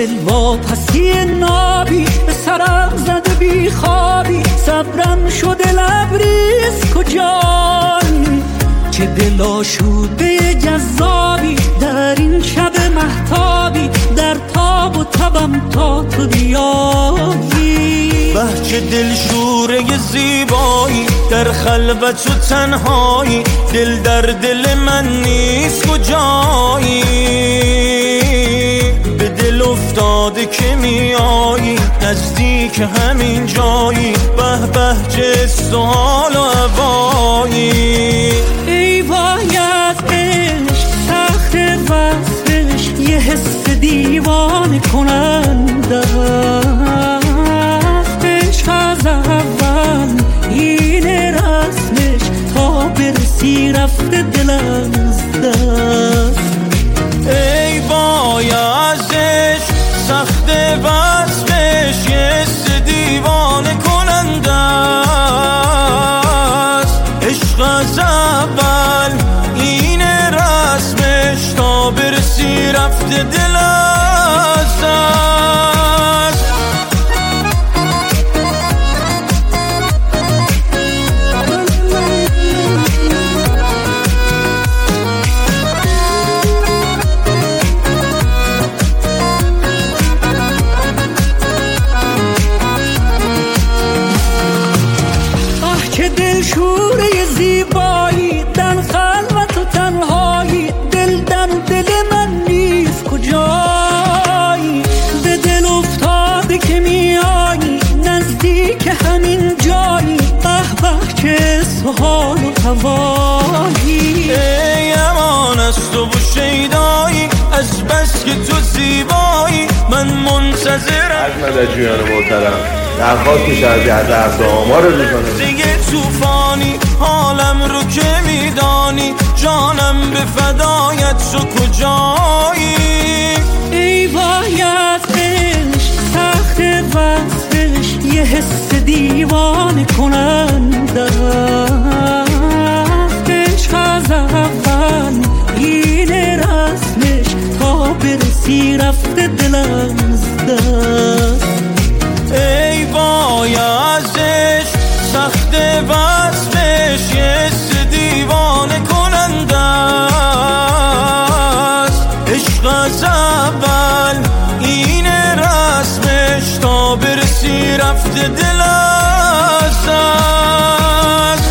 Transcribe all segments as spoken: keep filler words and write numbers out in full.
دل واپسی نابی به سرم زده بی خوابی صبرم شده لبریز کجایی چه دل آشوده جذابی در این شب مهتابی در تاب و تبم تا تو بیایی بهچه دلشوره زیبایی در خلوت و تنهایی دل در دل من نیست کجایی به دل افتاده که میایی نزدیک همین جایی به به چه سوال و هوایی ای وای از عشق سخت وصفش یه حس دیوانه کننده است عشق از اول این رسمش تا برسی رفته دلم از دست ای وای از عشق سخت وصفش یه حس دیوانه کننده است عشق از اول این رسمش تا برسی رفته دل از دست آه که دل شوره زیبایی در خلوت و تنهایی دل در دل من نیست کجایی به دل افتاده که میایی نزدیک همین جایی به به چه سوال و هوایی ای امان از تو و شیدایی از بس که تو زیبایی من منتظرم از مدجویان محترم درخواست میشه از جهت عرض آمار روزانه دیگه توفانی حالم رو که میدانی جانم به فدایت تو کجایی ای وای از عشق سخت وصفش یه حس دیوانه کننده است عشق از اول این رسمش تا برسی رفته دلم از دست ای وای از عشق سخت وصفش یه حس دیوانه کننده است عشق از اول این رسمش تا برسی رفته دل از دست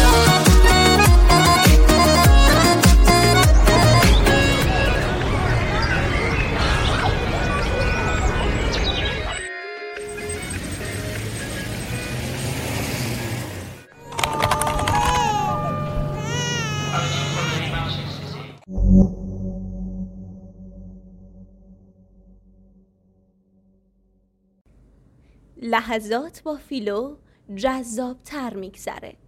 لحظات با فیلو جذاب‌تر میگذره.